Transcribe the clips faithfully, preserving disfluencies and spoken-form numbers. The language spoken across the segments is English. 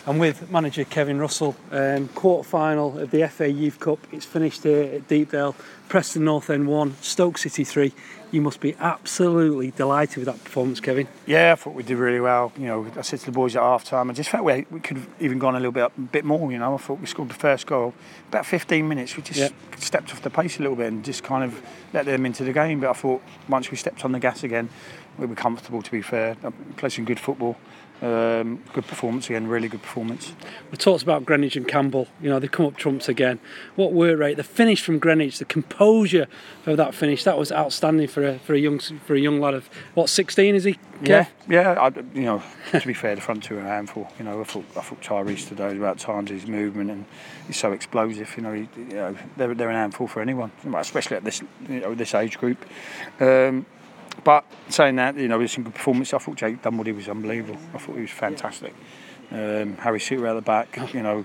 I'm with manager Kevin Russell. Um, quarter final of the F A Youth Cup. It's finished here at Deepdale. Preston North End one, Stoke City three. You must be absolutely delighted with that performance, Kevin. Yeah, I thought we did really well. You know, I said to the boys at half time, I just felt we, we could have even gone a little bit up, a bit more. You know, I thought we scored the first goal. About fifteen minutes, we just yep. stepped off the pace a little bit and just kind of let them into the game. But I thought once we stepped on the gas again, we were comfortable, to be fair. Played some good football. Um, good performance again, really good performance. We talked about Greenwich and Campbell. You know, they come up trumps again. What work rate, the finish from Greenwich, the composure of that finish, that was outstanding for a for a young for a young lad of what, sixteen is he? Kev? Yeah, yeah. I, you know, to be fair, the front two are a handful. You know, I thought I thought Tyrese today was about times his movement, and he's so explosive. You know, he, you know, they're they're an handful for anyone, especially at this you know this age group. Um, But saying that, you know, there's some good performance. I thought Jake Dunwoody was unbelievable. I thought he was fantastic. Um, Harry Suter at the back, you know,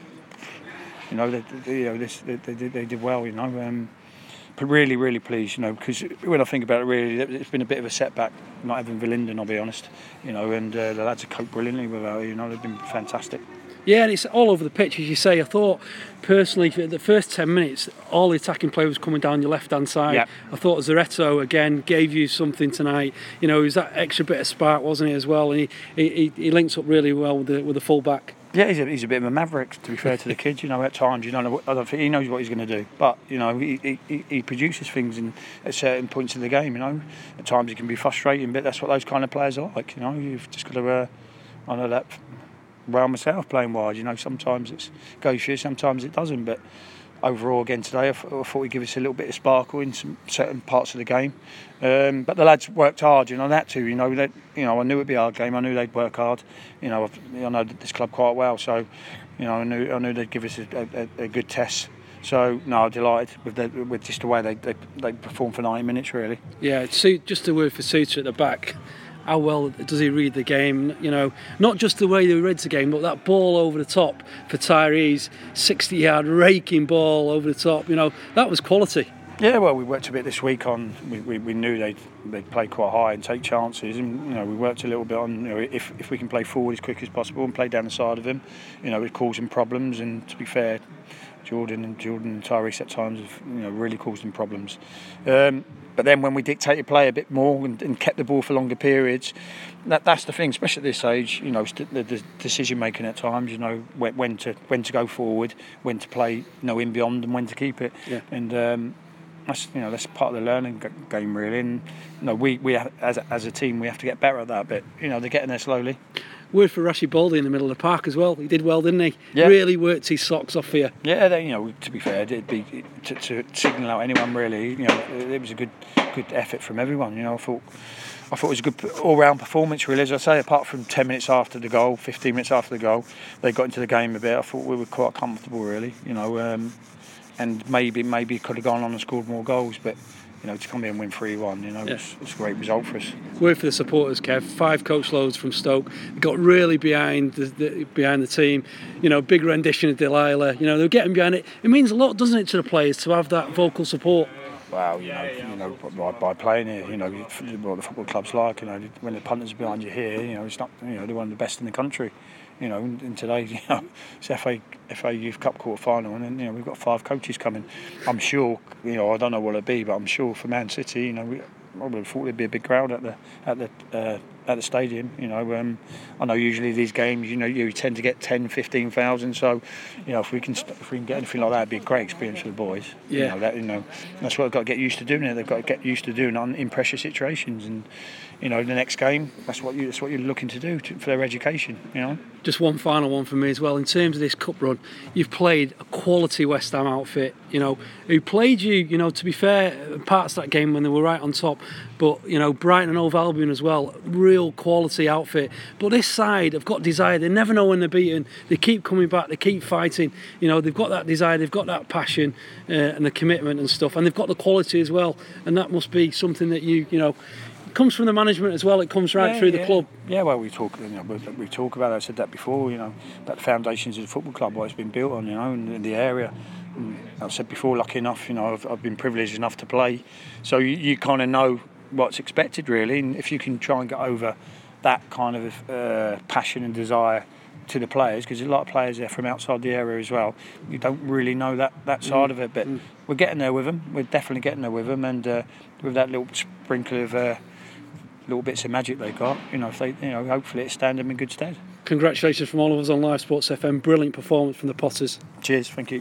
you know, they, they, you know, this, they, they, they did well, you know. Um, but really, really pleased, you know, because when I think about it, really, it's been a bit of a setback not having Villenden, I'll be honest, you know, and uh, the lads have coped brilliantly without it, you know, they've been fantastic. Yeah, and it's all over the pitch, as you say. I thought, personally, for the first ten minutes, all the attacking play was coming down your left-hand side. Yeah. I thought Zaretto, again, gave you something tonight. You know, he was that extra bit of spark, wasn't he, as well? And he, he, he links up really well with the, with the full-back. Yeah, he's a, he's a bit of a maverick, to be fair to the kid. You know, at times, you know, I don't think he knows what he's going to do. But, you know, he, he, he produces things in, at certain points of the game, you know. At times it can be frustrating, but that's what those kind of players are like, you know. You've just got to, uh, I know that well myself playing wide, you know, sometimes it goes for you, sometimes it doesn't, but overall again today I, th- I thought he'd give us a little bit of sparkle in some certain parts of the game, um, but the lads worked hard, you know, that too, you know, that, you know, I knew it'd be a hard game, I knew they'd work hard, you know, I've, I know this club quite well, so, you know, I knew I knew they'd give us a, a, a good test. So no, I'm delighted with the, with just the way they, they they performed for ninety minutes, really. Yeah, just a word for Suter at the back. How well does he read the game? You know, not just the way he reads the game, but that ball over the top for Tyrese, sixty-yard raking ball over the top. You know, that was quality. Yeah, well, we worked a bit this week on. We, we, we knew they'd they'd play quite high and take chances, and you know we worked a little bit on. You know, if if we can play forward as quick as possible and play down the side of him, you know, it caused him problems. And to be fair, Jordan and Jordan and Tyrese at times have you know really caused him problems. Um, But then when we dictated play a bit more and, and kept the ball for longer periods, that, that's the thing, especially at this age, you know, the, the decision making at times, you know, when, when to when to go forward, when to play, you know, in beyond and when to keep it. Yeah. And um, that's, you know, that's part of the learning game really. And, you know, we, we have, as, a, as a team, we have to get better at that, but, you know, they're getting there slowly. Word for Rashid Baldy in the middle of the park as well. He did well, didn't he? Yeah. Really worked his socks off here. Yeah, they, you know, to be fair, it'd be to, to signal out anyone really. You know, it was a good, good effort from everyone. You know, I thought, I thought it was a good all-round performance really. As I say, apart from ten minutes after the goal, fifteen minutes after the goal, they got into the game a bit. I thought we were quite comfortable really. You know, um, and maybe maybe could have gone on and scored more goals, but. You know, to come here and win three one, you know, yeah. it's, it's a great result for us. Word for the supporters, Kev. Five coach loads from Stoke. Got really behind the, the behind the team. You know, big rendition of Delilah. You know, they're getting behind it. It means a lot, doesn't it, to the players to have that vocal support? Well, you know, you know, by, by playing here, you know, what the football club's like. You know, when the punters are behind you here, you know, it's not, you know, they're one of the best in the country. You know, and today, you know, it's F A F A Youth Cup quarter final, and then you know we've got five coaches coming. I'm sure, you know, I don't know what it'll be, but I'm sure for Man City, you know, we, I would have thought there'd be a big crowd at the at the uh, at the stadium. You know, um, I know usually these games, you know, you tend to get ten, fifteen thousand. So, you know, if we can if we can get anything like that, it'd be a great experience for the boys. Yeah. You know, that, you know, that's what they've got to get used to doing. It. They've got to get used to doing it in pressure situations, and you know, the next game, that's what you that's what you're looking to do to, for their education. You know. Just one final one for me as well. In terms of this cup run, you've played a quality West Ham outfit, you know, who played you, you know, to be fair, parts of that game when they were right on top. But, you know, Brighton and Hove Albion as well, real quality outfit. But this side have got desire. They never know when they're beaten. They keep coming back. They keep fighting. You know, they've got that desire. They've got that passion uh, and the commitment and stuff. And they've got the quality as well. And that must be something that you, you know, comes from the management as well. It comes right yeah, through yeah. the club. Yeah, well, we talk. You know, we, we talk about it. I said that before. You know, about the foundations of the football club, what it's been built on. You know, in, in the area. And I've said before, lucky enough. You know, I've, I've been privileged enough to play, so you, you kind of know what's expected, really. And if you can try and get over that kind of uh, passion and desire to the players, because a lot of players there from outside the area as well. You don't really know that, that side mm. of it, but mm. we're getting there with them. We're definitely getting there with them, and uh, with that little sprinkle of uh, little bits of magic they got, you know, if they, you know, hopefully it stand them in good stead. Congratulations from all of us on Live Sports F M. Brilliant performance from the Potters. Cheers, thank you.